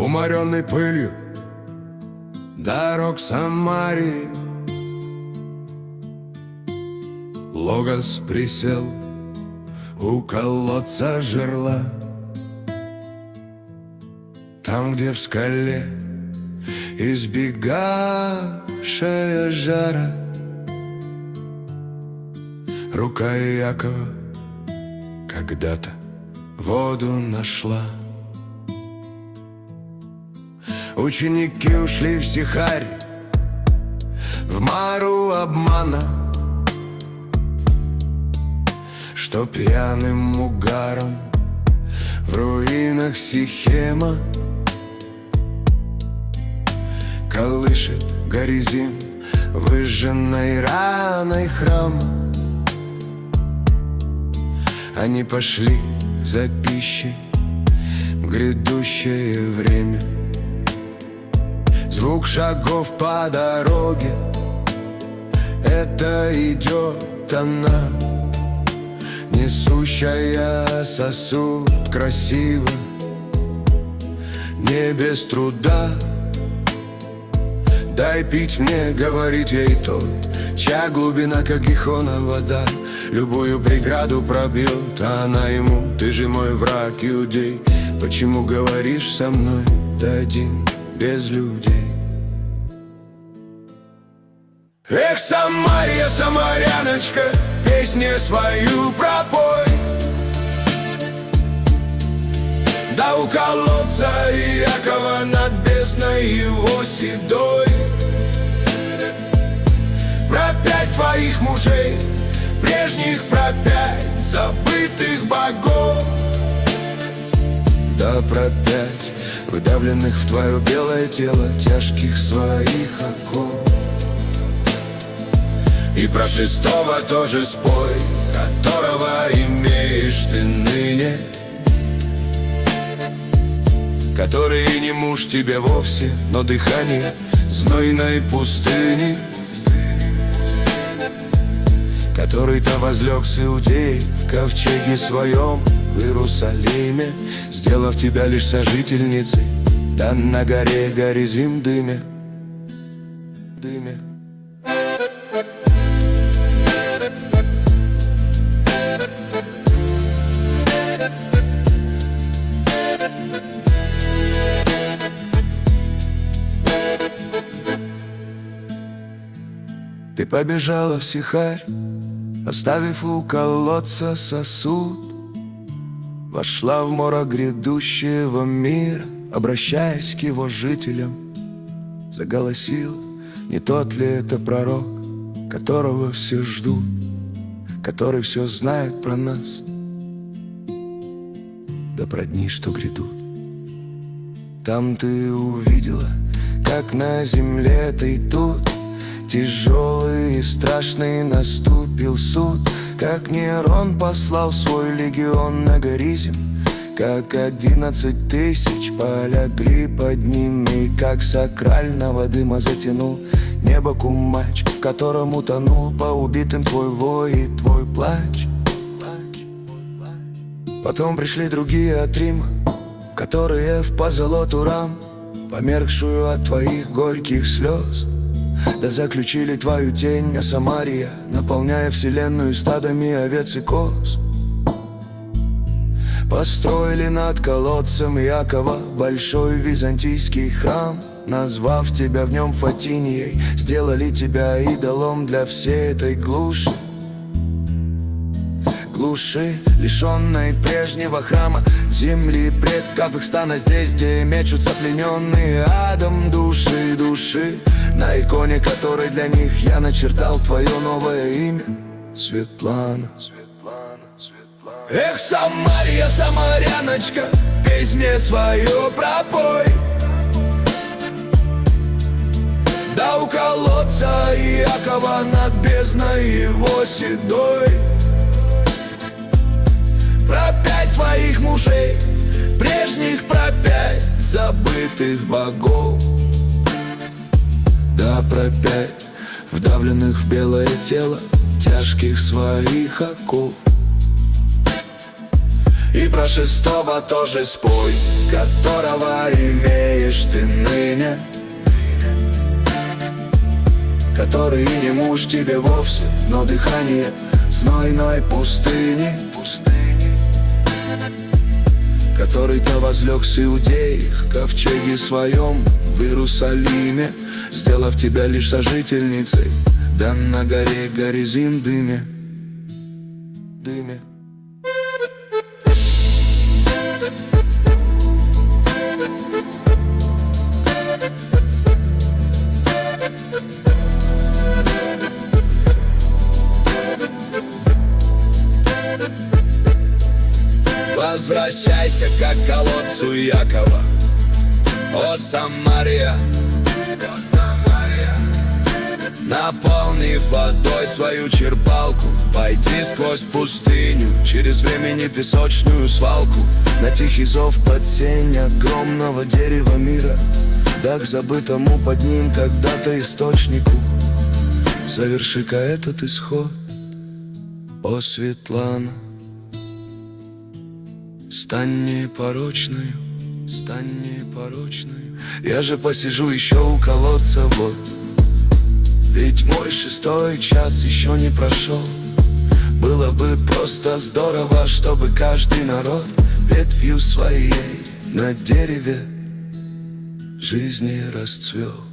уморенный пылью дорог Самарии. Логос присел у колодца жерла, там, где в скале избегавшая жара рука Иакова когда-то воду нашла. Ученики ушли в Сихарь, в мару обмана, что пьяным угаром в руинах Сихема колышет Горизим выжженной раной храма. Они пошли за пищей в грядущее время. Звук шагов по дороге — это идет она, несущая сосуд красиво, не без труда. «Дай пить мне», — говорит ей тот, чья глубина, как Гихона вода, любую преграду пробьет. А она ему: «Ты же мой враг, иудей, почему говоришь со мной ты один, без людей?» Эх, Самария, самаряночка, песню свою пропой, да у колодца Иакова над бездной его седой. Про 5 твоих мужей, прежних, про 5 забытых богов, да про 5 выдавленных в твое белое тело тяжких своих оков. И про 6-го тоже спой, которого имеешь ты ныне, который и не муж тебе вовсе, но дыхание знойной пустыни, который-то возлег с Иудеей в ковчеге своем в Иерусалиме, сделав тебя лишь сожительницей, да на горе Горизим дыме. Ты побежала в Сихарь, оставив у колодца сосуд, вошла в море грядущего мира, обращаясь к его жителям, заголосила: не тот ли это пророк, которого все ждут, который все знает про нас, да про дни, что грядут? Там ты увидела, как на земле ты тут тяжелый и страшный наступил суд, как Нерон послал свой легион на Горизим, как 11 тысяч полягли под ним, и как сакрального дыма затянул небо кумач, в котором утонул по убитым твой вой и твой плач. Потом пришли другие от Рима, которые в позолоту рам, померкшую от твоих горьких слез, да заключили твою тень, а Самария, наполняя вселенную стадами овец и коз. Построили над колодцем Иакова большой византийский храм, назвав тебя в нем Фатинией, сделали тебя идолом для всей этой глуши, лишенной прежнего храма, земли предков их стана, здесь, где мечутся плененные адом души, на иконе которой для них я начертал твое новое имя — Светлана. Эх, Самария, самаряночка, песнь мне свою пропой, да у колодца Иакова над бездной его седой. Про 5 твоих мужей, прежних, про 5 забытых богов, да про 5 вдавленных в белое тело тяжких своих оков. И И про шестого тоже спой, которого имеешь ты ныне, который и не муж тебе вовсе, но дыхание знойной пустыни, который-то возлег с Иудеей в ковчеге своем в Иерусалиме, сделав тебя лишь сожительницей, да на горе Горизим дыме. Возвращайся, как к колодцу Якова, о Самария, наполнив водой свою черпалку, пойди сквозь пустыню, через времени песочную свалку, на тихий зов под сень огромного дерева мира, да к забытому под ним когда-то источнику. Соверши-ка этот исход, о Светлана. Стань непорочною, стань непорочною. Я же посижу еще у колодца, вот. Ведь мой шестой час еще не прошел. Было бы просто здорово, чтобы каждый народ ветвью своей на дереве жизни расцвел.